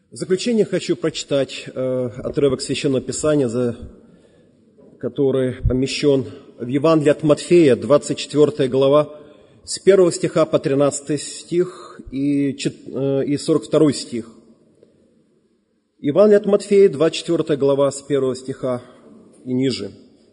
В заключение хочу прочитать отрывок Священного Писания, который помещен в Евангелии от Матфея, 24 глава, с 1 стиха по 13 стих и 42 стих. Евангелие от Матфея, 24 глава, с 1 стиха и ниже.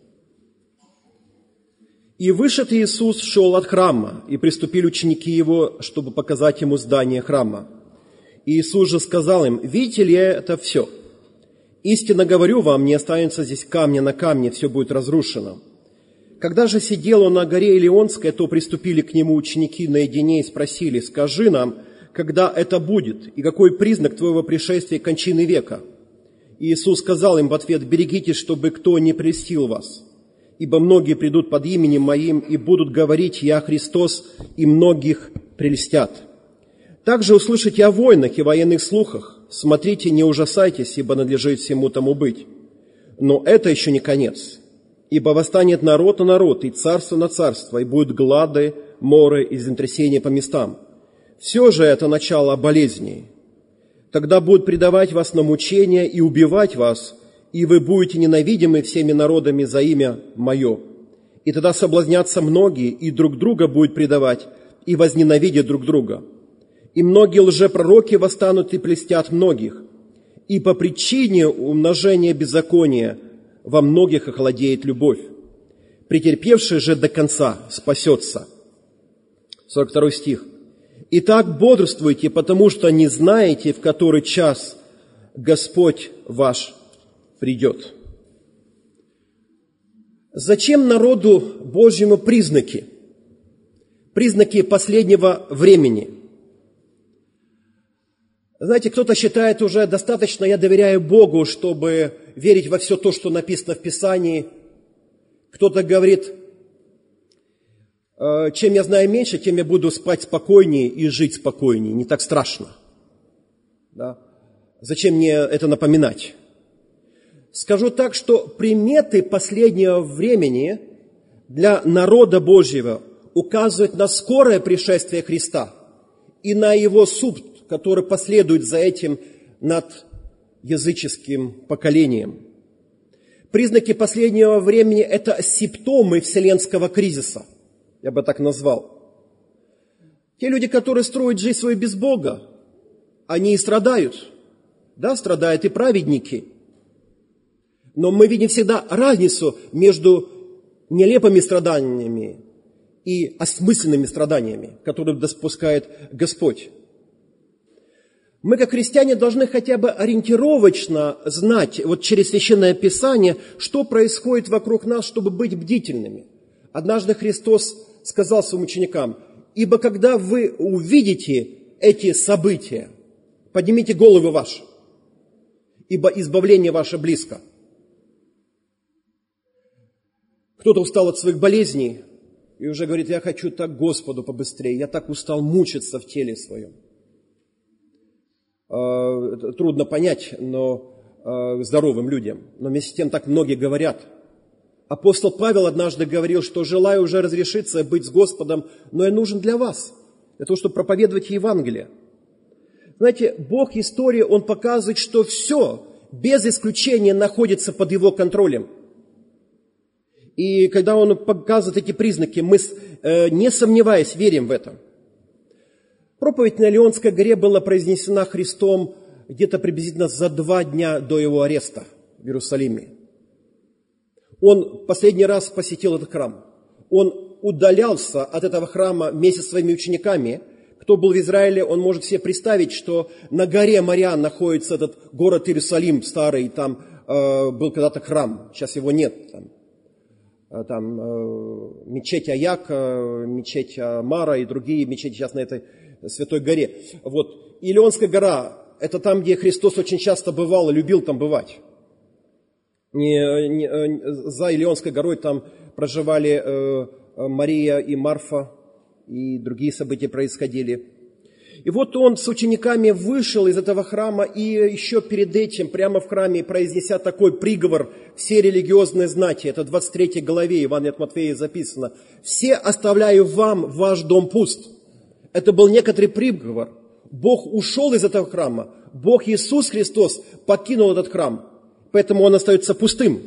«И вышед Иисус шел от храма, и приступили ученики Его, чтобы показать Ему здание храма. И Иисус же сказал им: видите ли это все? Истинно говорю вам, не останется здесь камня на камне, все будет разрушено. Когда же сидел он на горе Илионской, то приступили к Нему ученики наедине и спросили: скажи нам, когда это будет, и какой признак Твоего пришествия и кончины века? И Иисус сказал им в ответ: берегитесь, чтобы кто не прельстил вас. Ибо многие придут под именем Моим и будут говорить: Я Христос, и многих прельстят. Также услышите о войнах и военных слухах. Смотрите, не ужасайтесь, ибо надлежит всему тому быть. Но это еще не конец. Ибо восстанет народ на народ, и царство на царство, и будут глады, моры и землетрясения по местам. Все же это начало болезней. Тогда будут предавать вас на мучения и убивать вас, и вы будете ненавидимы всеми народами за имя Мое. И тогда соблазнятся многие, и друг друга будут предавать, и возненавидят друг друга. И многие лжепророки восстанут и прельстят многих. И по причине умножения беззакония во многих охладеет любовь. Претерпевший же до конца спасется». 42 стих. «Итак, бодрствуйте, потому что не знаете, в который час Господь ваш придет». Зачем народу Божьему признаки? Признаки последнего времени. Знаете, кто-то считает уже достаточно, я доверяю Богу, чтобы верить во все то, что написано в Писании. Кто-то говорит: чем я знаю меньше, тем я буду спать спокойнее и жить спокойнее, не так страшно. Да? Зачем мне это напоминать? Скажу так, что приметы последнего времени для народа Божьего указывают на скорое пришествие Христа и на Его суд, который последует за этим над языческим поколением. Признаки последнего времени – это симптомы вселенского кризиса, я бы так назвал. Те люди, которые строят жизнь свою без Бога, они и страдают. Да, страдают и праведники. Но мы видим всегда разницу между нелепыми страданиями и осмысленными страданиями, которые допускает Господь. Мы, как христиане, должны хотя бы ориентировочно знать, вот через Священное Писание, что происходит вокруг нас, чтобы быть бдительными. Однажды Христос сказал своим ученикам: «Ибо когда вы увидите эти события, поднимите головы ваши, ибо избавление ваше близко». Кто-то устал от своих болезней и уже говорит: «Я хочу так Господу побыстрее, я так устал мучиться в теле своем». Это трудно понять, но здоровым людям. Но вместе с тем так многие говорят. Апостол Павел однажды говорил, что желаю уже разрешиться быть с Господом, но я нужен для вас, для того, чтобы проповедовать Евангелие. Знаете, Бог истории, Он показывает, что все, без исключения, находится под Его контролем. И когда Он показывает эти признаки, мы, не сомневаясь, верим в это. Проповедь на Илионской горе была произнесена Христом где-то приблизительно за 2 дня до Его ареста в Иерусалиме. Он последний раз посетил этот храм. Он удалялся от этого храма вместе со своими учениками. Кто был в Израиле, он может себе представить, что на горе Мориа находится этот город Иерусалим старый, там был когда-то храм, сейчас его нет. Там мечеть Аяк, мечеть Мара и другие мечети сейчас на этой Святой горе. Вот. Илионская гора – это там, где Христос очень часто бывал и любил там бывать. За Илионской горой там проживали Мария и Марфа, и другие события происходили. И вот он с учениками вышел из этого храма, и еще перед этим, прямо в храме, произнеся такой приговор все религиозные знати, это в 23 главе Евангелия от Матфея записано: «Все оставляю вам, ваш дом пуст». Это был некоторый приговор. Бог ушел из этого храма, Бог Иисус Христос покинул этот храм, поэтому он остается пустым.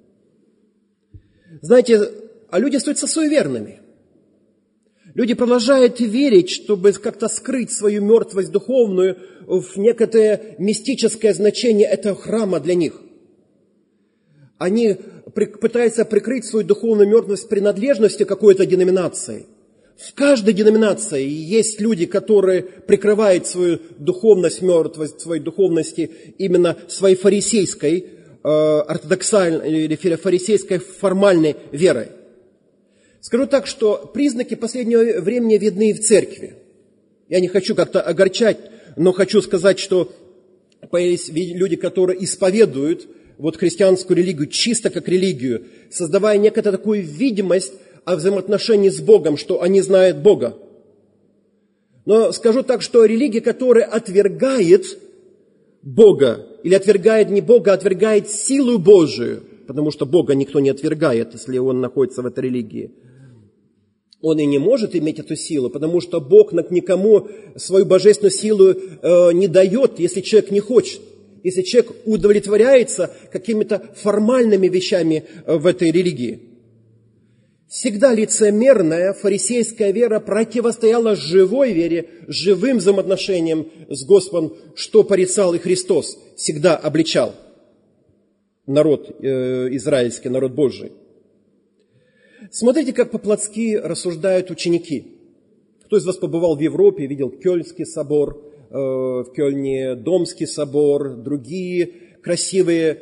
Знаете, а люди остаются суеверными. Люди продолжают верить, чтобы как-то скрыть свою мертвость духовную в некое мистическое значение этого храма для них. Они пытаются прикрыть свою духовную мертвость принадлежностью какой-то деноминации. В каждой деноминации есть люди, которые прикрывают свою духовность, мертвость своей духовности именно своей фарисейской, ортодоксальной или фарисейской формальной верой. Скажу так, что признаки последнего времени видны и в церкви. Я не хочу как-то огорчать, но хочу сказать, что появились люди, которые исповедуют вот христианскую религию чисто как религию, создавая некую такую видимость о взаимоотношении с Богом, что они знают Бога. Но скажу так, что религия, которая отвергает Бога, или отвергает не Бога, а отвергает силу Божию, потому что Бога никто не отвергает, если он находится в этой религии. Он и не может иметь эту силу, потому что Бог никому свою божественную силу не дает, если человек не хочет. Если человек удовлетворяется какими-то формальными вещами в этой религии. Всегда лицемерная фарисейская вера противостояла живой вере, живым взаимоотношениям с Господом, что порицал и Христос, всегда обличал народ израильский, народ Божий. Смотрите, как по-плотски рассуждают ученики. Кто из вас побывал в Европе, видел Кёльнский собор, в Кёльне Домский собор, другие красивые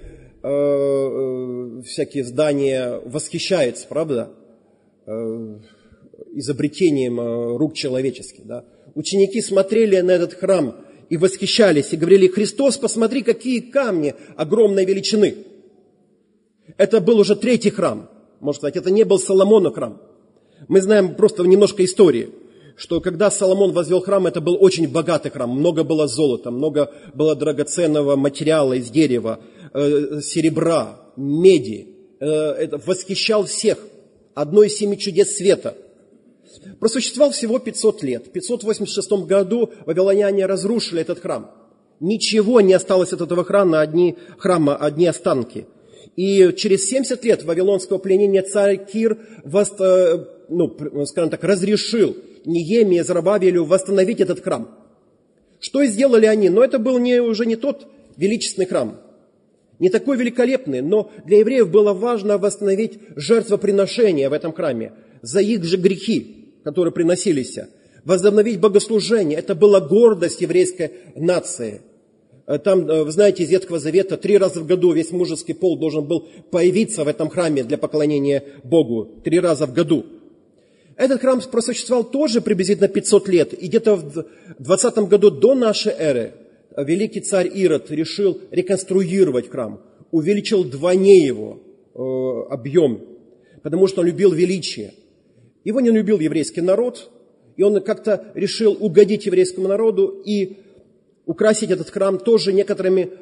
всякие здания, восхищаются, правда, изобретением рук человеческих. Да? Ученики смотрели на этот храм и восхищались, и говорили: Христос, посмотри, какие камни огромной величины. Это был уже третий храм. Можно сказать, это не был Соломонов храм. Мы знаем просто немножко истории, что когда Соломон возвел храм, это был очень богатый храм. Много было золота, много было драгоценного материала из дерева, серебра, меди. Это восхищал всех. Одно из 7 чудес света. Просуществовал всего 500 лет. В 586 году вавилоняне разрушили этот храм. Ничего не осталось от этого храма, одни останки. И через 70 лет вавилонского пленения царь Кир разрешил Неемии и Зоробабелю восстановить этот храм. Что сделали они? Но это был уже не тот величественный храм, не такой великолепный, но для евреев было важно восстановить жертвоприношения в этом храме за их же грехи, которые приносились, возобновить богослужение. Это была гордость еврейской нации. Там, вы знаете, из Ветхого Завета 3 раза в году весь мужеский пол должен был появиться в этом храме для поклонения Богу. 3 раза в году. Этот храм просуществовал тоже приблизительно 500 лет. И где-то в 20 году до нашей эры великий царь Ирод решил реконструировать храм. Увеличил вдвойне его объем, потому что он любил величие. Его не любил еврейский народ, и он как-то решил угодить еврейскому народу и украсить этот храм тоже некоторыми,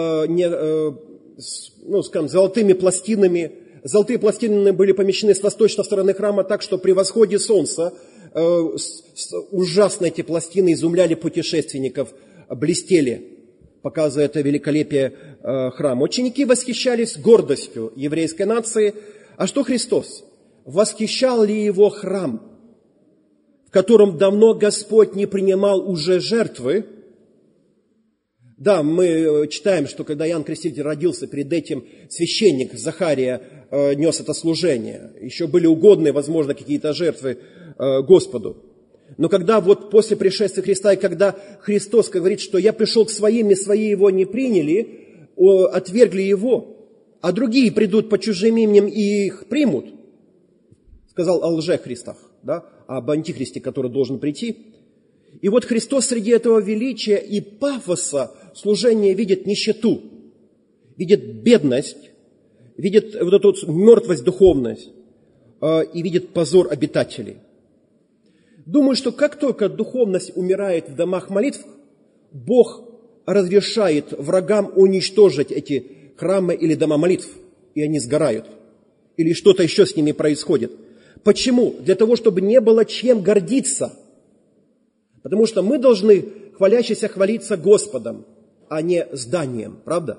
золотыми пластинами. Золотые пластины были помещены с восточной стороны храма так, что при восходе солнца ужасно эти пластины изумляли путешественников, блестели, показывая это великолепие храма. Ученики восхищались гордостью еврейской нации. А что Христос? Восхищал ли его храм, в котором давно Господь не принимал уже жертвы? Да, мы читаем, что когда Иоанн Креститель родился, перед этим священник Захария нес это служение. Еще были угодны, возможно, какие-то жертвы Господу. Но когда вот после пришествия Христа, и когда Христос говорит, что я пришел к своим, и свои его не приняли, отвергли его, а другие придут по чужим именем и их примут, сказал о лже-христах, да, об антихристе, который должен прийти. И вот Христос среди этого величия и пафоса служения видит нищету, видит бедность, видит вот эту мертвость, духовность и видит позор обитателей. Думаю, что как только духовность умирает в домах молитв, Бог разрешает врагам уничтожить эти храмы или дома молитв, и они сгорают. Или что-то еще с ними происходит. Почему? Для того, чтобы не было чем гордиться. Потому что мы должны, хвалящиеся, хвалиться Господом, а не зданием, правда?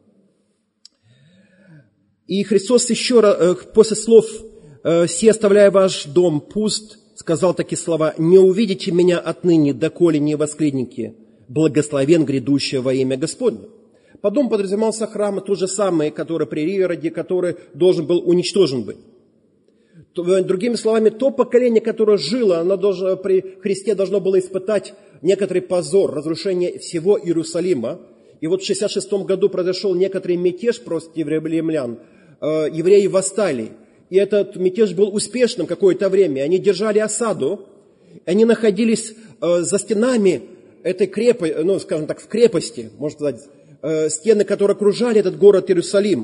И Христос еще раз, после слов «Се оставляя ваш дом пуст», сказал такие слова: «Не увидите меня отныне, доколе не воскликните, благословен грядущий во имя Господне». Потом подразумевался храм, тот же самый, который при Ироде, который должен был уничтожен быть. Другими словами, то поколение, которое жило, оно при Христе должно было испытать некоторый позор, разрушение всего Иерусалима. И вот в 66 году произошел некоторый мятеж против римлян. Евреи восстали. И этот мятеж был успешным какое-то время. Они держали осаду. Они находились за стенами этой крепости, ну, скажем так, в крепости, можно сказать, стены, которые окружали этот город Иерусалим.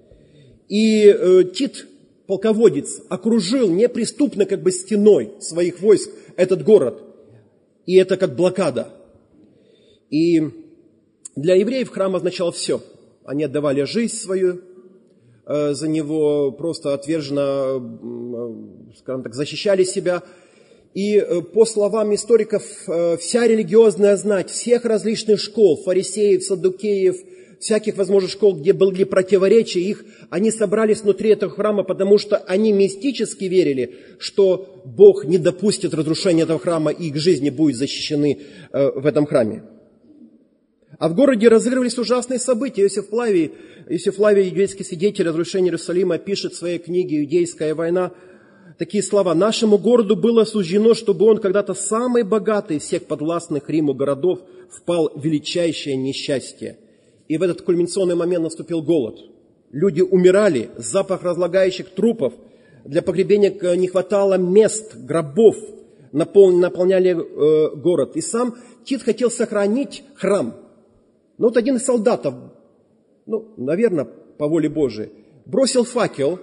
И Тит, полководец, окружил неприступно как бы стеной своих войск этот город. И это как блокада. И для евреев храм означал все. Они отдавали жизнь свою за него, просто отверженно, скажем так, защищали себя. И по словам историков, вся религиозная знать всех различных школ, фарисеев, саддукеев, всяких возможных школ, где были противоречия, они собрались внутри этого храма, потому что они мистически верили, что Бог не допустит разрушения этого храма, и их жизни будут защищены в этом храме. А в городе разыгрывались ужасные события. Иосиф Флавий, еврейский свидетель разрушения Иерусалима, пишет в своей книге «Иудейская война» такие слова: «Нашему городу было суждено, чтобы он, когда-то самый богатый из всех подвластных Риму городов, впал в величайшее несчастье». И в этот кульминационный момент наступил голод. Люди умирали, запах разлагающих трупов. Для погребения не хватало мест, гробов, наполняли город. И сам Тит хотел сохранить храм. Но вот один из солдатов, наверное, по воле Божией, бросил факел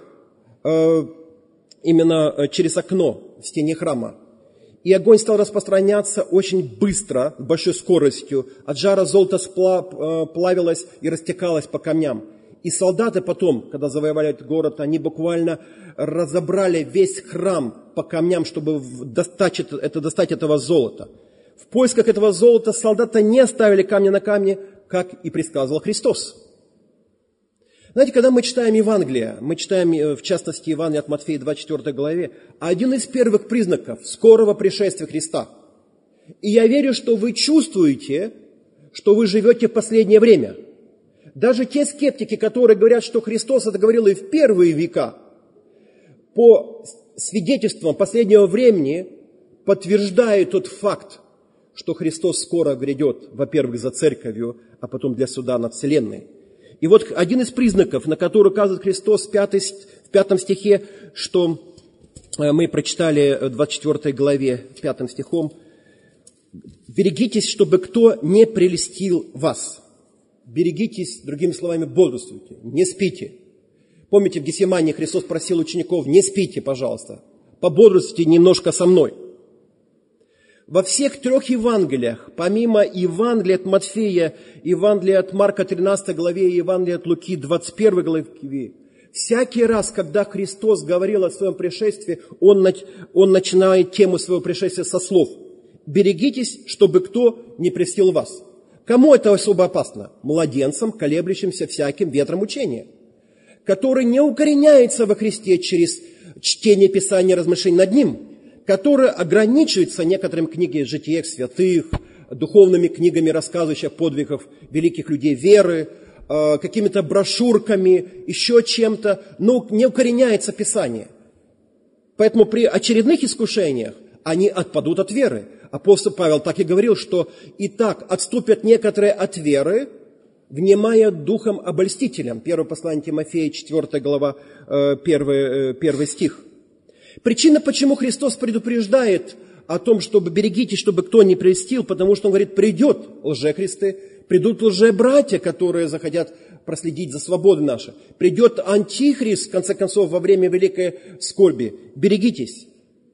именно через окно в стене храма. И огонь стал распространяться очень быстро, с большой скоростью. От жара золото плавилось и растекалось по камням. И солдаты потом, когда завоевали этот город, они буквально разобрали весь храм по камням, чтобы достать этого золота. В поисках этого золота солдаты не оставили камня на камне, как и предсказывал Христос. Знаете, когда мы читаем Евангелие, мы читаем, в частности, Евангелие от Матфея, 24 главе, один из первых признаков скорого пришествия Христа. И я верю, что вы чувствуете, что вы живете в последнее время. Даже те скептики, которые говорят, что Христос это говорил и в первые века, по свидетельствам последнего времени подтверждают тот факт, что Христос скоро грядет, во-первых, за церковью, а потом для суда над вселенной. И вот один из признаков, на который указывает Христос в 5 стихе, что мы прочитали в 24 главе 5 стихом: «Берегитесь, чтобы кто не прельстил вас». Берегитесь, другими словами, бодрствуйте, не спите. Помните, в Гефсимании Христос просил учеников: не спите, пожалуйста, пободрствуйте немножко со мной. Во всех 3 Евангелиях, помимо Евангелия от Матфея, Евангелия от Марка 13 главе и Евангелия от Луки 21 главе, всякий раз, когда Христос говорил о своем пришествии, Он начинает тему своего пришествия со слов: «Берегитесь, чтобы кто не прельстил вас». Кому это особо опасно? Младенцам, колеблющимся всяким ветром учения, который не укореняется во Христе через чтение Писания, размышления над ним, который ограничивается некоторыми книгами житиев святых, духовными книгами, рассказывающими о подвигах великих людей веры, какими-то брошюрками, еще чем-то, но не укореняется Писание. Поэтому при очередных искушениях они отпадут от веры. Апостол Павел так и говорил, что и так отступят некоторые от веры, внимая духом обольстителям. 1 послание Тимофея, 4 глава, 1 стих. Причина, почему Христос предупреждает о том, чтобы берегитесь, чтобы кто не прельстил, потому что Он говорит: придет лжехристы, придут лжебратья, которые захотят проследить за свободой нашей. Придет антихрист, в конце концов, во время великой скорби. Берегитесь.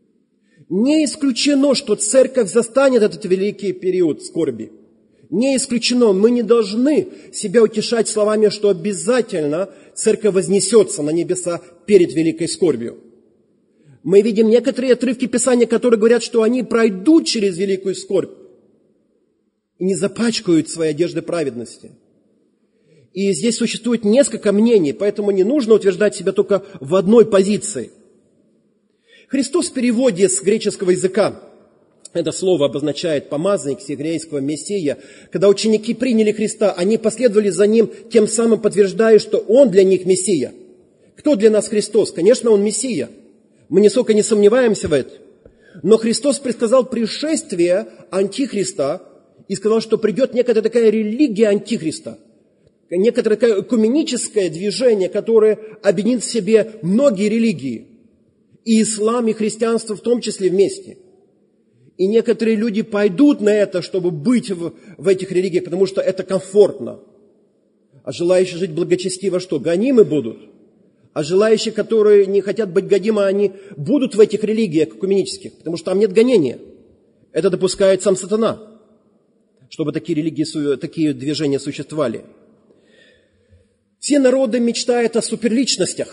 Не исключено, что церковь застанет этот великий период скорби. Не исключено. Мы не должны себя утешать словами, что обязательно церковь вознесется на небеса перед великой скорбью. Мы видим некоторые отрывки Писания, которые говорят, что они пройдут через великую скорбь. и не запачкают свои одежды праведности. И здесь существует несколько мнений, поэтому не нужно утверждать себя только в одной позиции. Христос в переводе с греческого языка, это слово обозначает помазанник, с еврейского мессия. Когда ученики приняли Христа, они последовали за Ним, тем самым подтверждая, что Он для них мессия. Кто для нас Христос? Конечно, Он мессия. Мы нисколько не сомневаемся в этом. Но Христос предсказал пришествие Антихриста и сказал, что придет некая такая религия Антихриста, некоторое такое экуменическое движение, которое объединит в себе многие религии, и ислам, и христианство в том числе вместе. И некоторые люди пойдут на это, чтобы быть в этих религиях, потому что это комфортно. А желающие жить благочестиво что? Гонимы будут. А желающие, которые не хотят быть гонимы, они будут в этих религиях экуменических, потому что там нет гонения. Это допускает сам сатана, чтобы такие религии, такие движения существовали. Все народы мечтают о суперличностях.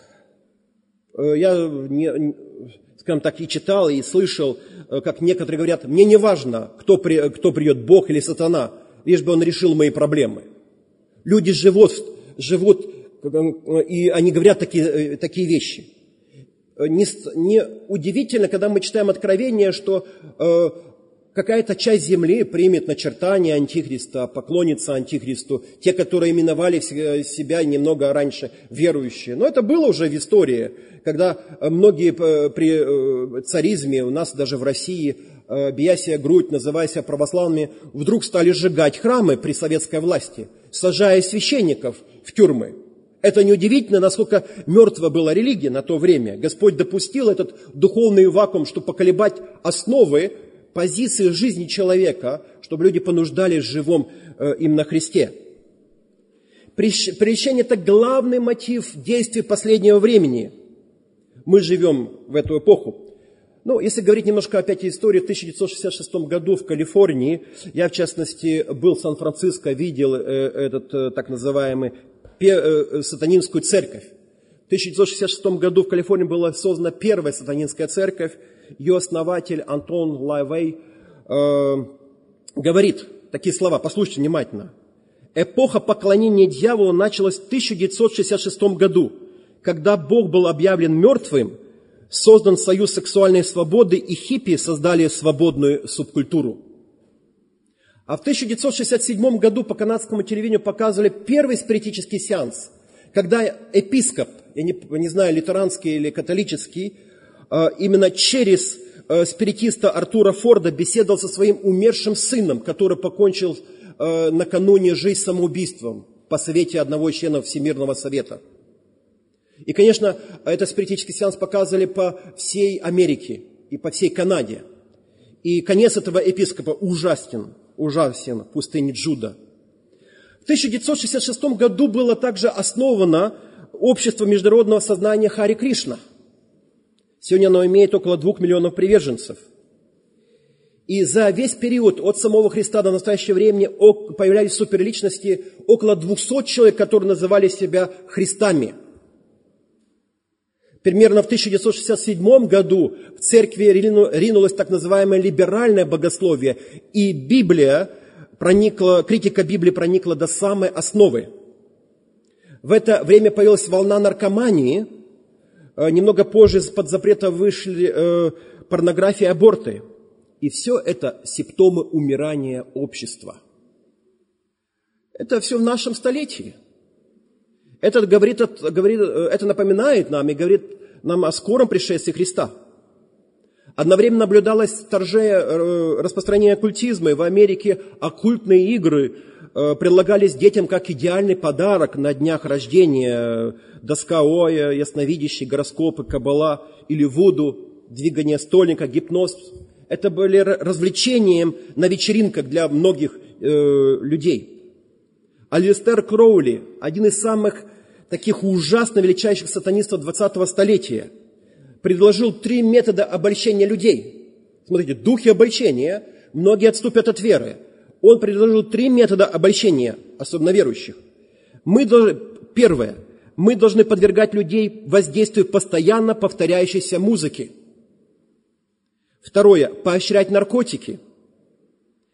Я, скажем так, и читал, и слышал, как некоторые говорят, мне не важно, кто придет, Бог или сатана, лишь бы он решил мои проблемы. Люди живут, и они говорят такие вещи. Не удивительно, когда мы читаем Откровение, что какая-то часть земли примет начертание Антихриста, поклонится Антихристу, те, которые именовали себя немного раньше верующие. Но это было уже в истории, когда многие при царизме, у нас даже в России, бия себя грудь, называя себя православными, вдруг стали сжигать храмы при советской власти, сажая священников в тюрьмы. Это неудивительно, насколько мертва была религия на то время. Господь допустил этот духовный вакуум, чтобы поколебать основы, позиции жизни человека, чтобы люди понуждались живом им на Христе. Прельщение – это главный мотив действий последнего времени. Мы живем в эту эпоху. Ну, если говорить немножко опять о истории, в 1966 году в Калифорнии, я в частности был в Сан-Франциско, видел этот так называемый сатанинскую церковь. В 1966 году в Калифорнии была создана первая сатанинская церковь. Ее основатель Антон Лайвей говорит такие слова, послушайте внимательно. Эпоха поклонения дьяволу началась в 1966 году, когда Бог был объявлен мертвым, создан союз сексуальной свободы, и хиппи создали свободную субкультуру. А в 1967 году по канадскому телевидению показывали первый спиритический сеанс, когда епископ, я не знаю, лютеранский или католический, именно через спиритиста Артура Форда беседовал со своим умершим сыном, который покончил накануне жизнь самоубийством по совете одного из членов Всемирного Совета. И, конечно, этот спиритический сеанс показывали по всей Америке и по всей Канаде. И конец этого епископа ужасен в пустыне Джуда. В 1966 году было также основано общество международного сознания Хари Кришна. Сегодня оно имеет около 2 миллионов приверженцев. И за весь период от самого Христа до настоящего времени появлялись суперличности около 200 человек, которые называли себя Христами. Примерно в 1967 году в церкви ринулось так называемое либеральное богословие, и критика Библии проникла до самой основы. В это время появилась волна наркомании. Немного позже из-под запрета вышли порнография и аборты. И все это симптомы умирания общества. Это все в нашем столетии. Это напоминает нам и говорит нам о скором пришествии Христа. Одновременно наблюдалось распространение оккультизма, и в Америке оккультные игры предлагались детям как идеальный подарок на днях рождения. Доска Оя, ясновидящие, гороскопы, каббала или вуду, двигание стольника, гипноз. Это были развлечением на вечеринках для многих людей. Алистер Кроули, один из самых таких ужасно величайших сатанистов 20-го столетия, предложил 3 метода обольщения людей. Смотрите, духи обольщения, многие отступят от веры. Он предложил 3 метода обольщения, особенно верующих. Первое. Мы должны подвергать людей воздействию постоянно повторяющейся музыки. Второе. Поощрять наркотики.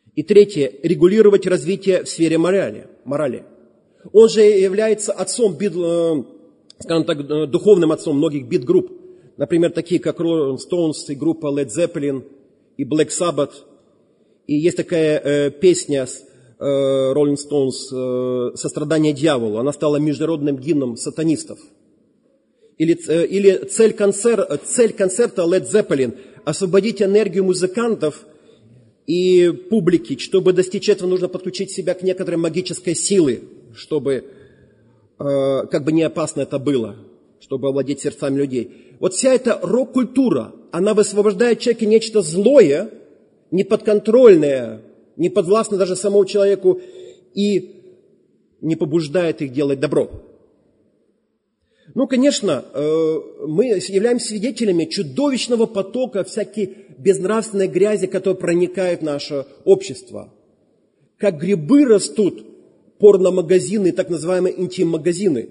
И третье, регулировать развитие в сфере морали. Он же является отцом, скажем так, духовным отцом многих бит-групп. Например, такие как Rolling Stones, и группа Led Zeppelin, и Black Sabbath. И есть такая песня Rolling Stones «Сострадание дьяволу». Она стала международным гимном сатанистов. Или цель концерта Led Zeppelin – освободить энергию музыкантов и публики. Чтобы достичь этого, нужно подключить себя к некоторой магической силе, чтобы, как бы не опасно это было, чтобы овладеть сердцами людей. Вот вся эта рок-культура, она высвобождает в человеке нечто злое, неподконтрольное, неподвластное даже самому человеку и не побуждает их делать добро. Ну, конечно, мы являемся свидетелями чудовищного потока всякой безнравственной грязи, которая проникает в наше общество. Как грибы растут порномагазины, так называемые интим-магазины.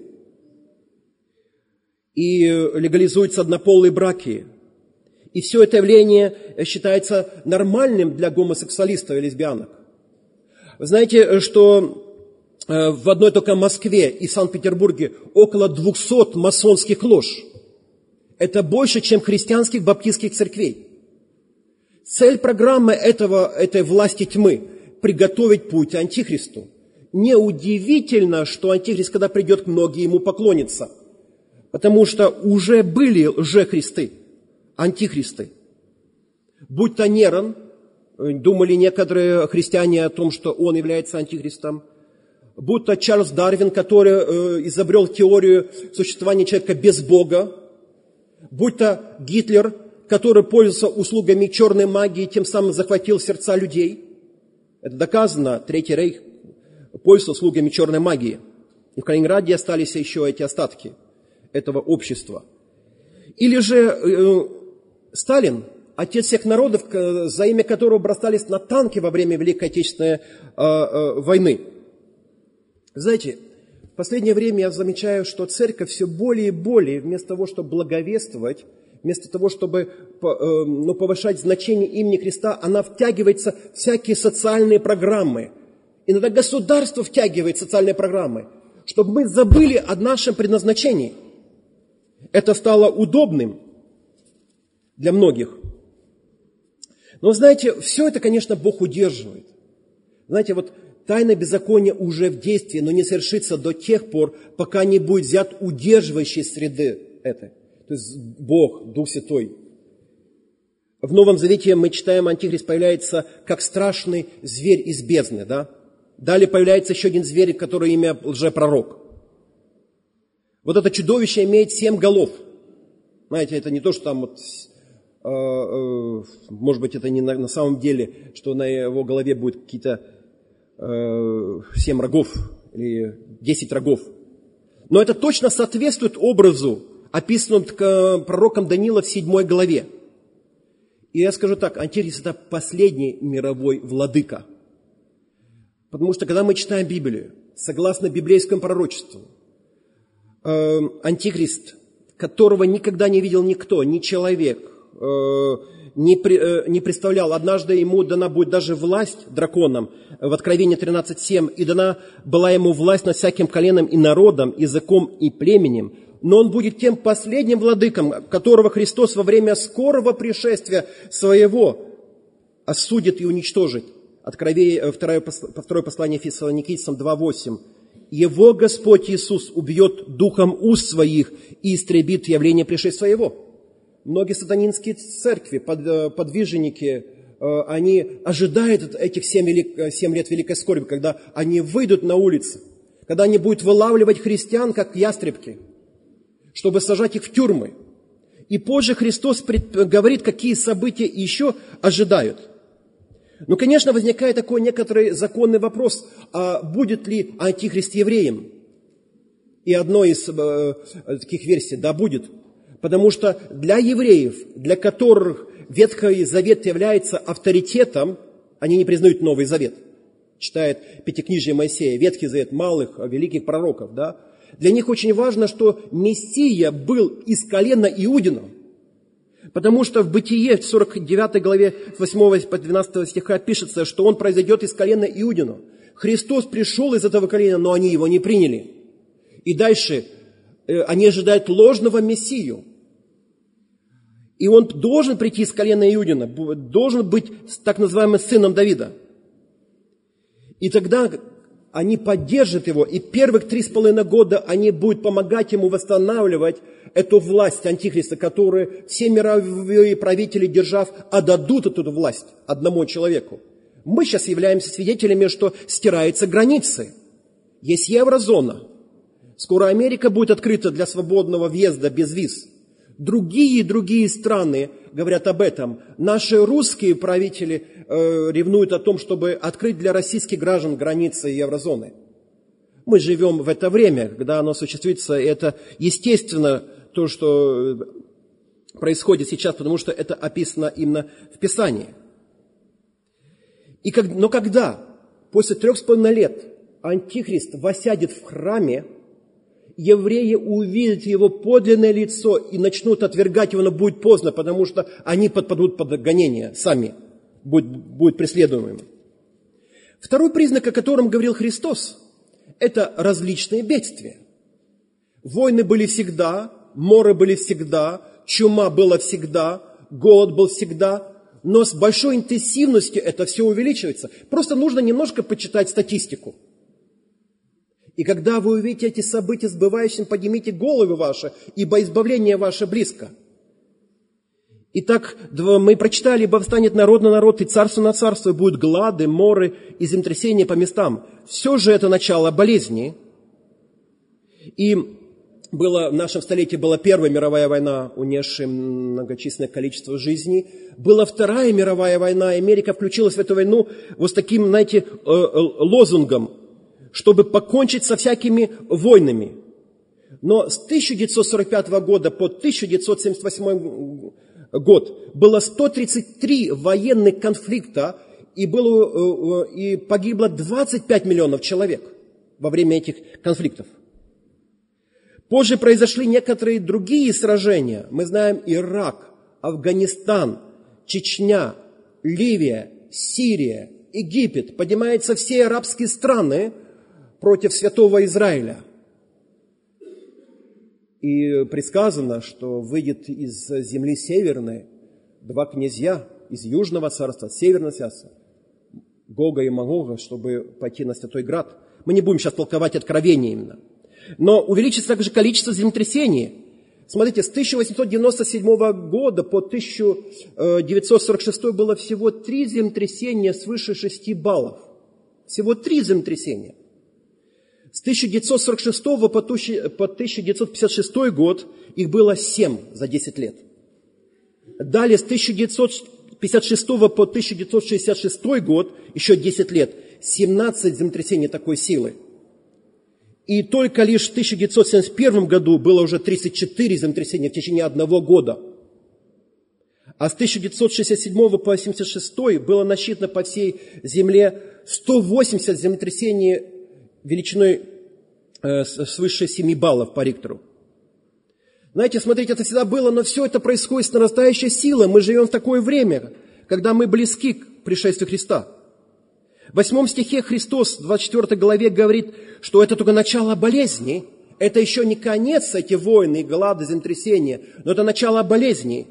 И легализуются однополые браки. И все это явление считается нормальным для гомосексуалистов и лесбиянок. Вы знаете, что в одной только Москве и Санкт-Петербурге около 200 масонских лож. Это больше, чем христианских баптистских церквей. Цель программы этой власти тьмы – приготовить путь Антихристу. Неудивительно, что Антихрист, когда придет, многие ему поклонятся. Потому что уже были лжехристы, антихристы. Будь то Нерон, думали некоторые христиане о том, что он является антихристом. Будь то Чарльз Дарвин, который изобрел теорию существования человека без Бога. Будь то Гитлер, который пользовался услугами черной магии, тем самым захватил сердца людей. Это доказано, Третий Рейх пользовался услугами черной магии. И в Калининграде остались еще эти остатки этого общества. Или же Сталин, отец всех народов, за имя которого бросались на танки во время Великой Отечественной войны. Знаете, в последнее время я замечаю, что церковь все более и более, вместо того, чтобы благовествовать, вместо того, чтобы повышать значение имени Христа, она втягивается в всякие социальные программы. Иногда государство втягивает в социальные программы, чтобы мы забыли о нашем предназначении. Это стало удобным для многих. Но, знаете, все это, конечно, Бог удерживает. Знаете, вот тайна беззакония уже в действии, но не совершится до тех пор, пока не будет взят удерживающий среды этой. То есть Бог, Дух Святой. В Новом Завете мы читаем, Антихрист появляется как страшный зверь из бездны. Да? Далее появляется еще один зверь, который имя лжепророк. Вот это чудовище имеет 7 голов. Знаете, это не то, что там может быть, это не на самом деле, что на его голове будет какие-то 7 рогов или 10 рогов. Но это точно соответствует образу, описанному пророком Даниила в 7 главе. И я скажу так, Антихрист – это последний мировой владыка. Потому что, когда мы читаем Библию, согласно библейскому пророчеству, Антихрист, которого никогда не видел никто, ни человек, не представлял. Однажды ему дана будет даже власть драконам в Откровении 13:7, и дана была ему власть над всяким коленом и народом, языком и племенем. Но он будет тем последним владыком, которого Христос во время скорого пришествия своего осудит и уничтожит. Откровение, второе послание Фессалоникийцам 2:8. Его Господь Иисус убьет духом уст своих и истребит явление пришествия Его. Многие сатанинские церкви, подвижники, они ожидают этих 7 лет великой скорби, когда они выйдут на улицы, когда они будут вылавливать христиан, как ястребки, чтобы сажать их в тюрьмы. И позже Христос говорит, какие события еще ожидают. Ну, конечно, возникает такой некоторый законный вопрос, а будет ли Антихрист евреем? И одной из таких версий, да, будет. Потому что для евреев, для которых Ветхий Завет является авторитетом, они не признают Новый Завет. Читает Пятикнижие Моисея, Ветхий Завет малых, великих пророков, да. Для них очень важно, что Мессия был из колена Иудина. Потому что в Бытие, в 49 главе, с 8 по 12 стиха пишется, что он произойдет из колена Иудина. Христос пришел из этого колена, но они его не приняли. И дальше они ожидают ложного Мессию. И он должен прийти из колена Иудина, должен быть так называемым сыном Давида. И тогда они поддержат его, и первых 3,5 года они будут помогать ему восстанавливать эту власть Антихриста, которую все мировые правители держав отдадут эту власть одному человеку. Мы сейчас являемся свидетелями, что стираются границы. Есть еврозона. Скоро Америка будет открыта для свободного въезда без виз. Другие страны говорят об этом. Наши русские правители ревнуют о том, чтобы открыть для российских граждан границы еврозоны. Мы живем в это время, когда оно осуществится, и это естественно то, что происходит сейчас, потому что это описано именно в Писании. Но когда после 3,5 лет Антихрист воссядет в храме, евреи увидят его подлинное лицо и начнут отвергать его, но будет поздно, потому что они подпадут под гонение сами, будут преследуемыми. Второй признак, о котором говорил Христос, это различные бедствия. Войны были всегда, моры были всегда, чума была всегда, голод был всегда, но с большой интенсивностью это все увеличивается. Просто нужно немножко почитать статистику. И когда вы увидите эти события сбывающим, поднимите головы ваши, ибо избавление ваше близко. Итак, мы прочитали, ибо встанет народ на народ, и царство на царство, и будут глады, моры и землетрясения по местам. Все же это начало болезни. И в нашем столетии была Первая мировая война, унесшая многочисленное количество жизней. Была Вторая мировая война, Америка включилась в эту войну вот с таким, знаете, лозунгом, чтобы покончить со всякими войнами. Но с 1945 года по 1978 год было 133 военных конфликта, и погибло 25 миллионов человек во время этих конфликтов. Позже произошли некоторые другие сражения. Мы знаем Ирак, Афганистан, Чечня, Ливия, Сирия, Египет. Поднимаются все арабские страны против святого Израиля. И предсказано, что выйдет из земли северной 2 князья из Южного царства, Северного царства, Гога и Магога, чтобы пойти на Святой Град. Мы не будем сейчас толковать откровение именно. Но увеличится также количество землетрясений. Смотрите, с 1897 года по 1946 было всего 3 землетрясения свыше 6 баллов. Всего 3 землетрясения. С 1946 по 1956 год их было 7 за 10 лет. Далее с 1956 по 1966 год, еще 10 лет, 17 землетрясений такой силы. И только лишь в 1971 году было уже 34 землетрясения в течение 1 года. А с 1967 по 1986 было насчитано по всей земле 180 землетрясений величиной свыше 7 баллов по Рихтеру. Знаете, смотрите, это всегда было, но все это происходит с нарастающей силой. Мы живем в такое время, когда мы близки к пришествию Христа. В 8 стихе Христос в 24 главе говорит, что это только начало болезни. Это еще не конец, эти войны, голода, землетрясения, но это начало болезни.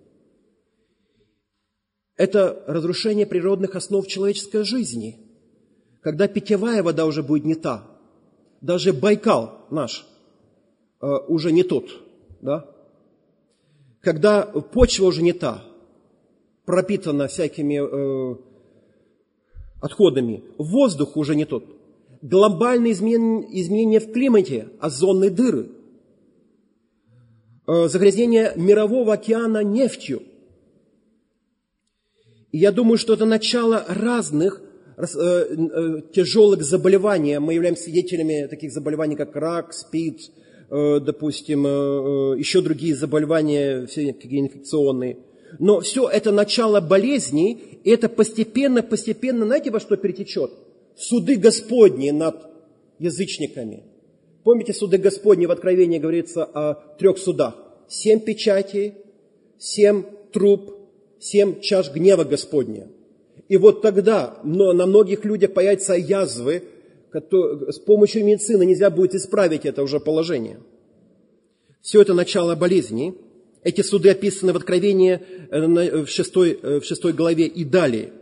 Это разрушение природных основ человеческой жизни. Когда питьевая вода уже будет не та. Даже Байкал наш уже не тот. Да? Когда почва уже не та, пропитана всякими отходами, воздух уже не тот. Глобальные изменения в климате, озонные дыры, загрязнение мирового океана нефтью. И я думаю, что это начало разных тяжелых заболеваний. Мы являемся свидетелями таких заболеваний, как рак, СПИД, допустим, еще другие заболевания, все какие инфекционные. Но все это начало болезней, и это постепенно, знаете, во что перетечет? Суды Господни над язычниками. Помните, суды Господни в Откровении говорится о 3 судах? 7 печатей, 7 труб, 7 чаш гнева Господня. И вот тогда на многих людях появятся язвы, с помощью медицины нельзя будет исправить это уже положение. Все это начало болезни. Эти суды описаны в Откровении в 6 главе и далее.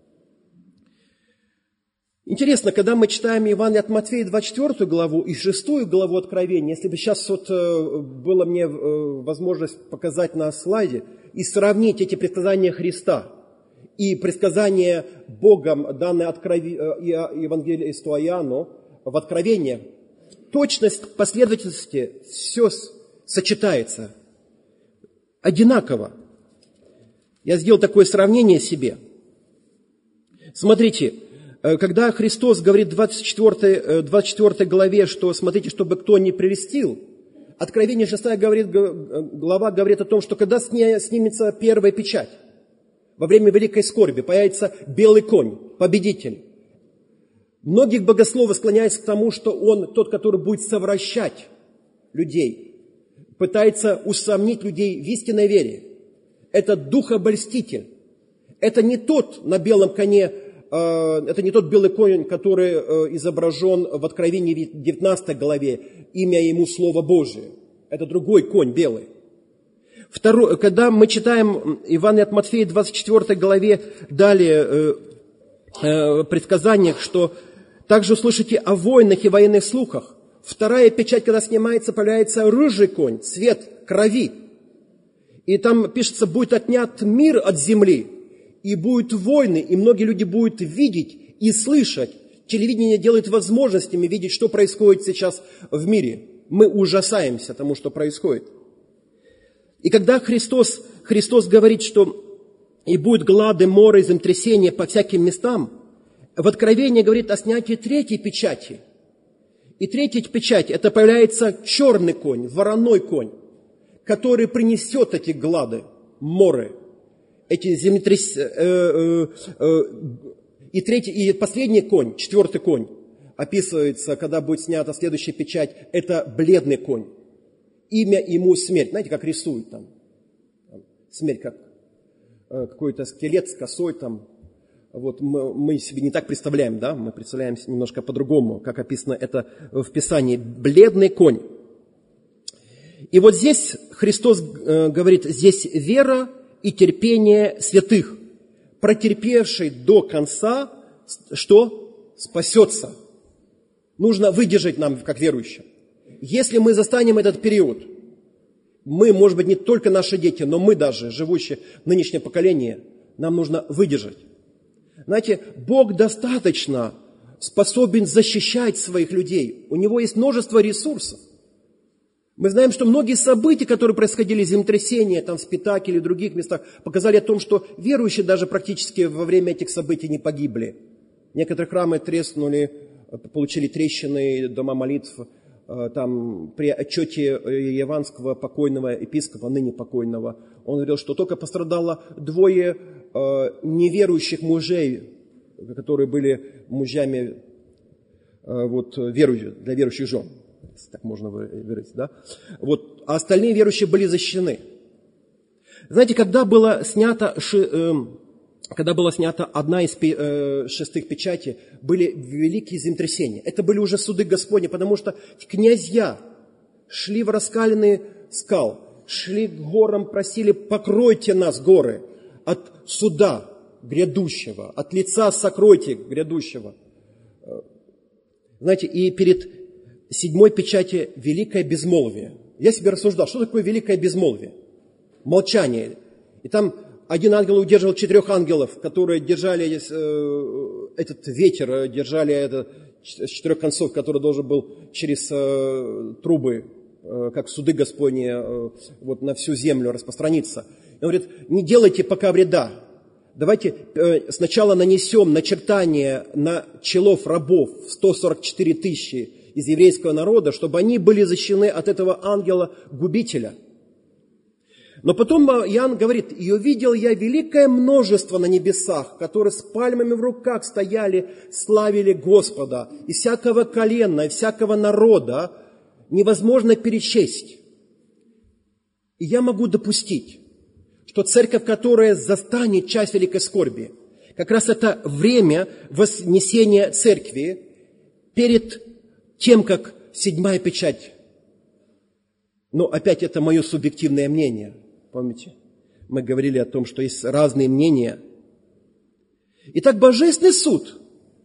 Интересно, когда мы читаем Евангелие от Матфея, 24 главу и 6 главу Откровения, если бы сейчас была мне возможность показать на слайде и сравнить эти предсказания Христа и предсказания Богом, данные Евангелисту Иоанну в Откровении, точность последовательности все сочетается одинаково. Я сделал такое сравнение себе. Смотрите, когда Христос говорит в 24 главе, что смотрите, чтобы кто не прелестил, Откровение 6 глава говорит о том, что когда снимется первая печать, во время великой скорби появится белый конь, победитель. Многих богословов склоняются к тому, что он тот, который будет совращать людей, пытается усомнить людей в истинной вере. Это духобольститель. Это не тот на белом коне, это не тот белый конь, который изображен в Откровении 19 главе, имя ему Слово Божие. Это другой конь белый. Второе, когда мы читаем Евангелие от Матфея, 24 главе, далее предсказаниях, что также услышите о войнах и военных слухах. Вторая печать, когда снимается, появляется рыжий конь, цвет крови. И там пишется, будет отнят мир от земли, и будут войны, и многие люди будут видеть и слышать. Телевидение делает возможностями видеть, что происходит сейчас в мире. Мы ужасаемся тому, что происходит. И когда Христос говорит, что и будут глады, моры, землетрясения по всяким местам, в Откровении говорит о снятии третьей печати. И третья печать, это появляется черный конь, вороной конь, который принесет эти глады, моры, эти землетрясения. И последний конь, четвертый конь, описывается, когда будет снята следующая печать, это бледный конь. Имя ему смерть. Знаете, как рисуют там? Смерть, как какой-то скелет с косой там. Вот мы себе не так представляем, да? Мы представляем немножко по-другому, как описано это в Писании. Бледный конь. И вот здесь Христос говорит, здесь вера и терпение святых, протерпевший до конца, что? Спасется. Нужно выдержать нам, как верующим. Если мы застанем этот период, мы, может быть, не только наши дети, но мы даже, живущие в нынешнем поколении, нам нужно выдержать. Знаете, Бог достаточно способен защищать своих людей. У Него есть множество ресурсов. Мы знаем, что многие события, которые происходили, землетрясения там, в Спитаке или в других местах, показали о том, что верующие даже практически во время этих событий не погибли. Некоторые храмы треснули, получили трещины, дома молитв. Там, при отчете яванского покойного епископа, ныне покойного, он говорил, что только пострадало 2 неверующих мужей, которые были мужьями для верующих жен. Так можно выразить, да? Вот, а остальные верующие были защищены. Знаете, когда была снята одна из 6 печатей, были великие землетрясения. Это были уже суды Господни, потому что князья шли в раскаленные скал, шли к горам, просили, покройте нас, горы, от суда грядущего, от лица сокройте грядущего. Знаете, и перед 7 печати великое безмолвие. Я себе рассуждал, что такое великое безмолвие? Молчание. И там один ангел удерживал 4 ангелов, которые держали этот ветер, держали это с 4 концов, который должен был через трубы, как суды Господни, вот на всю землю распространиться. И он говорит, не делайте пока вреда. Давайте сначала нанесем начертание на челов рабов 144 тысячи из еврейского народа, чтобы они были защищены от этого ангела-губителя. Но потом Иоанн говорит, и увидел я великое множество на небесах, которые с пальмами в руках стояли, славили Господа, и всякого колена, и всякого народа невозможно перечесть. И я могу допустить, что церковь, которая застанет часть великой скорби, как раз это время вознесения церкви перед тем, как седьмая печать. Но опять это мое субъективное мнение. Помните? Мы говорили о том, что есть разные мнения. Итак, божественный суд,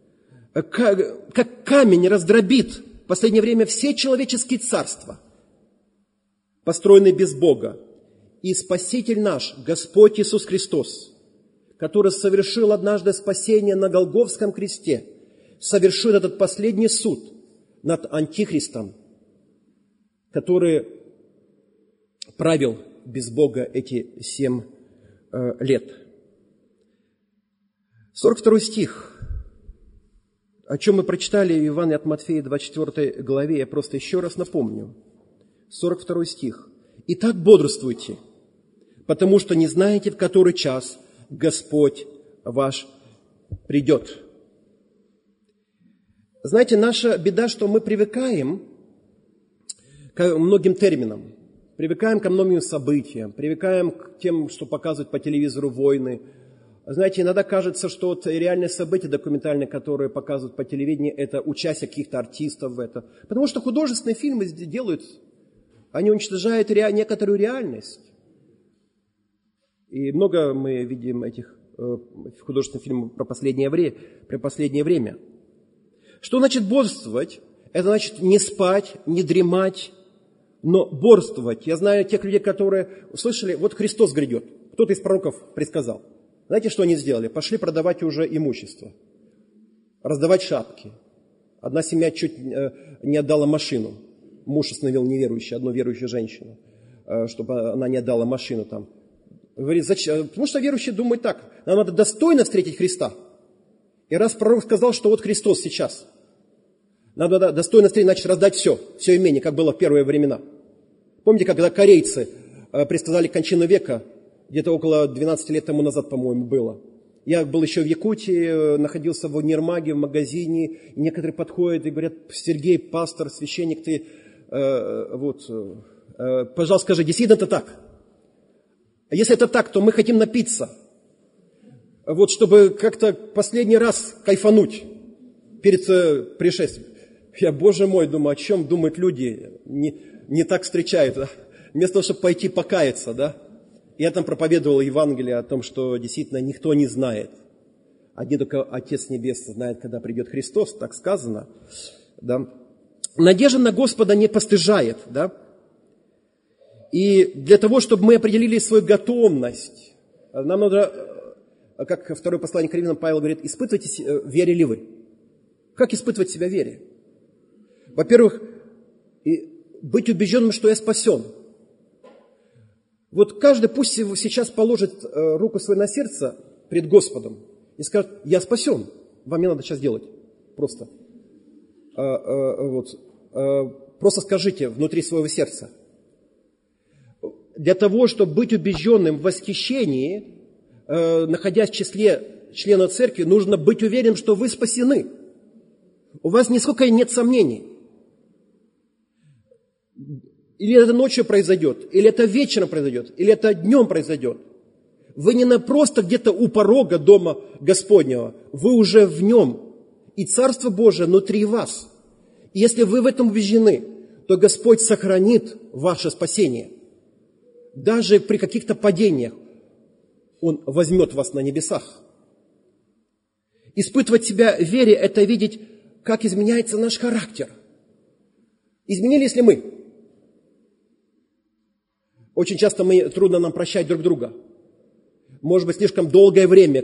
как камень, раздробит в последнее время все человеческие царства, построенные без Бога. И Спаситель наш, Господь Иисус Христос, который совершил однажды спасение на Голгофском кресте, совершит этот последний суд над Антихристом, который правил без Бога эти 7 лет. 42 стих, о чем мы прочитали в Евангелии от Матфея 24 главе, я просто еще раз напомню. 42 стих. «Итак, бодрствуйте, потому что не знаете, в который час Господь ваш придет». Знаете, наша беда, что мы привыкаем к многим терминам, привыкаем ко многим событиям, привыкаем к тем, что показывают по телевизору войны. Знаете, иногда кажется, что вот реальные события документальные, которые показывают по телевидению, это участие каких-то артистов в это. Потому что художественные фильмы делают, они уничтожают некоторую реальность. И много мы видим этих художественных фильмов про последнее время. Что значит бодрствовать? Это значит не спать, не дремать, но борствовать. Я знаю тех людей, которые услышали, вот Христос грядет. Кто-то из пророков предсказал. Знаете, что они сделали? Пошли продавать уже имущество, раздавать шапки. Одна семья чуть не отдала машину. Муж остановил неверующую, одну верующую женщину, чтобы она не отдала машину там. Говорит, зачем? Потому что верующие думают так, нам надо достойно встретить Христа. И раз пророк сказал, что вот Христос сейчас, надо достойно встретить, значит раздать все имение, как было в первые времена. Помните, когда корейцы предсказали кончину века, где-то около 12 лет тому назад, по-моему, было. Я был еще в Якутии, находился в универмаге, в магазине, и некоторые подходят и говорят, Сергей, пастор, священник, ты, пожалуйста, скажи, действительно это так? А если это так, то мы хотим напиться, вот чтобы как-то последний раз кайфануть перед пришествием. Я, Боже мой, думаю, о чем думают люди, не так встречают, да? Вместо того, чтобы пойти покаяться, да? Я там проповедовал Евангелие о том, что действительно никто не знает. Один только Отец Небесный знает, когда придет Христос, так сказано. Да? Надежда на Господа не постыжает. Да? И для того, чтобы мы определили свою готовность, нам надо, как второе послание к Римлянам Павел говорит, испытывайте, вере ли вы. Как испытывать себя в вере? Во-первых, быть убежденным, что я спасен. Вот каждый пусть сейчас положит руку свою на сердце пред Господом и скажет, я спасен. Вам не надо сейчас делать. Просто. Просто скажите внутри своего сердца. Для того, чтобы быть убежденным в восхищении, находясь в числе членов церкви, нужно быть уверенным, что вы спасены. У вас нисколько нет сомнений. Или это ночью произойдет, или это вечером произойдет, или это днем произойдет. Вы не просто где-то у порога дома Господнего, вы уже в нем, и Царство Божие внутри вас. И если вы в этом убеждены, то Господь сохранит ваше спасение. Даже при каких-то падениях Он возьмет вас на небесах. Испытывать себя в вере – это видеть, как изменяется наш характер. Изменились ли мы? Очень часто трудно нам прощать друг друга. Может быть, слишком долгое время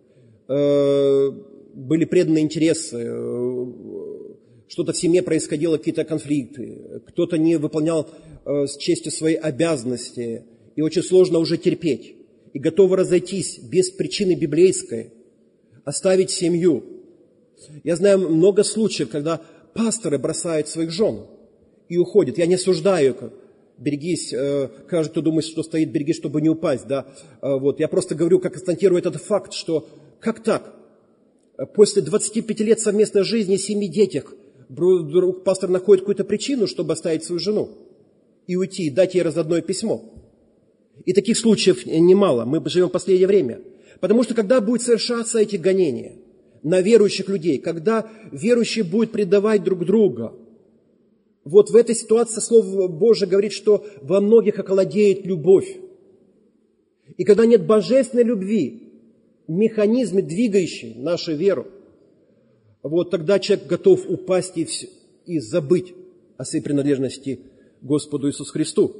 были преданы интересы, что-то в семье происходило, какие-то конфликты, кто-то не выполнял с честью свои обязанности, и очень сложно уже терпеть, и готовы разойтись без причины библейской, оставить семью. Я знаю много случаев, когда пасторы бросают своих жен и уходят. Я не осуждаю их. Берегись, каждый, кто думает, что стоит, берегись, чтобы не упасть. Да? Вот. Я просто говорю, как констатирую этот факт, что как так? После 25 лет совместной жизни, 7 детях, вдруг пастор находит какую-то причину, чтобы оставить свою жену и уйти, и дать ей разводное письмо. И таких случаев немало. Мы живем в последнее время. Потому что когда будут совершаться эти гонения на верующих людей, когда верующие будут предавать друг друга, вот в этой ситуации Слово Божие говорит, что во многих охладеет любовь. И когда нет божественной любви, механизмы, двигающие нашу веру, вот тогда человек готов упасть и забыть о своей принадлежности Господу Иисусу Христу.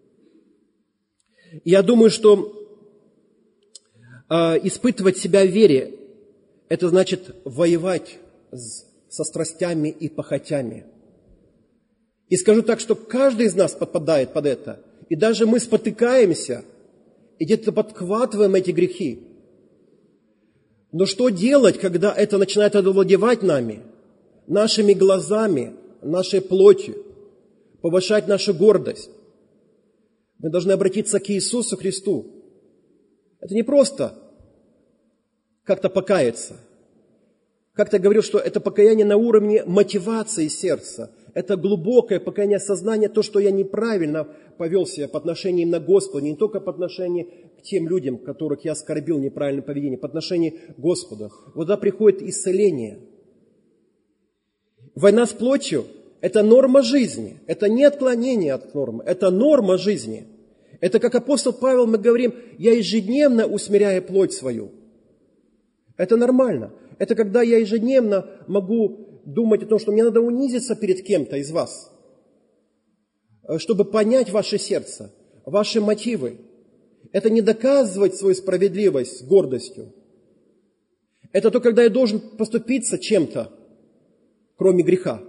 Я думаю, что испытывать себя в вере, это значит воевать со страстями и похотями. И скажу так, что каждый из нас подпадает под это. И даже мы спотыкаемся, и где-то подхватываем эти грехи. Но что делать, когда это начинает овладевать нами, нашими глазами, нашей плотью, повышать нашу гордость? Мы должны обратиться к Иисусу Христу. Это не просто как-то покаяться. Как-то я говорил, что это покаяние на уровне мотивации сердца. Это глубокое покаяние сознания, то, что я неправильно повел себя по отношению именно к Господу, не только по отношению к тем людям, которых я оскорбил неправильным поведением, по отношению к Господу. Вот туда приходит исцеление. Война с плотью – это норма жизни, это не отклонение от нормы, это норма жизни. Это как апостол Павел, мы говорим, я ежедневно усмиряю плоть свою. Это нормально. Это когда я ежедневно могу думать о том, что мне надо унизиться перед кем-то из вас, чтобы понять ваше сердце, ваши мотивы. Это не доказывать свою справедливость с гордостью. Это то, когда я должен поступиться чем-то, кроме греха,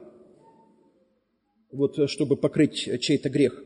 вот, чтобы покрыть чей-то грех.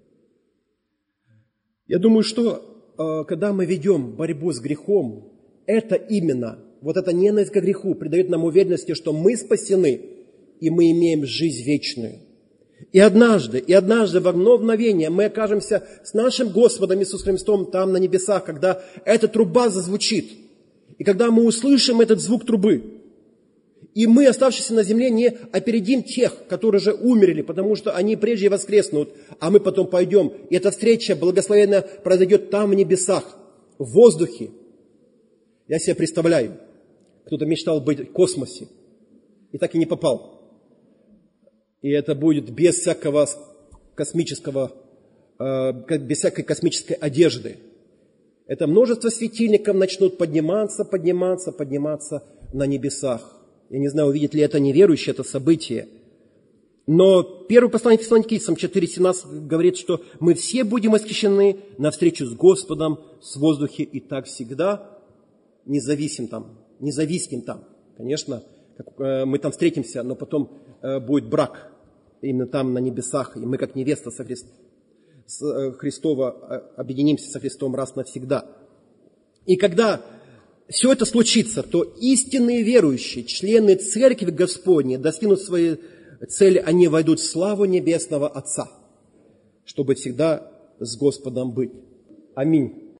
Я думаю, что когда мы ведем борьбу с грехом, это именно, вот эта ненависть к греху придает нам уверенности, что мы спасены, и мы имеем жизнь вечную. И однажды в одно мгновение мы окажемся с нашим Господом Иисусом Христом там на небесах, когда эта труба зазвучит, и когда мы услышим этот звук трубы, и мы, оставшиеся на земле, не опередим тех, которые же умерли, потому что они прежде воскреснут, а мы потом пойдем. И эта встреча благословенно произойдет там, в небесах, в воздухе. Я себе представляю, кто-то мечтал быть в космосе, и так и не попал. И это будет без всякого без всякой космической одежды. Это множество светильников начнут подниматься на небесах. Я не знаю, увидит ли это неверующие, это событие. Но первое послание Фессалоникийцам 4:17 говорит, что мы все будем восхищены на встречу с Господом с воздухе, и так всегда не зависнем там. Конечно, мы там встретимся, но потом будет брак именно там на небесах, и мы как невеста Христова объединимся со Христом раз навсегда. И когда все это случится, то истинные верующие, члены Церкви Господней, достигнут своей цели, они войдут в славу Небесного Отца, чтобы всегда с Господом быть. Аминь.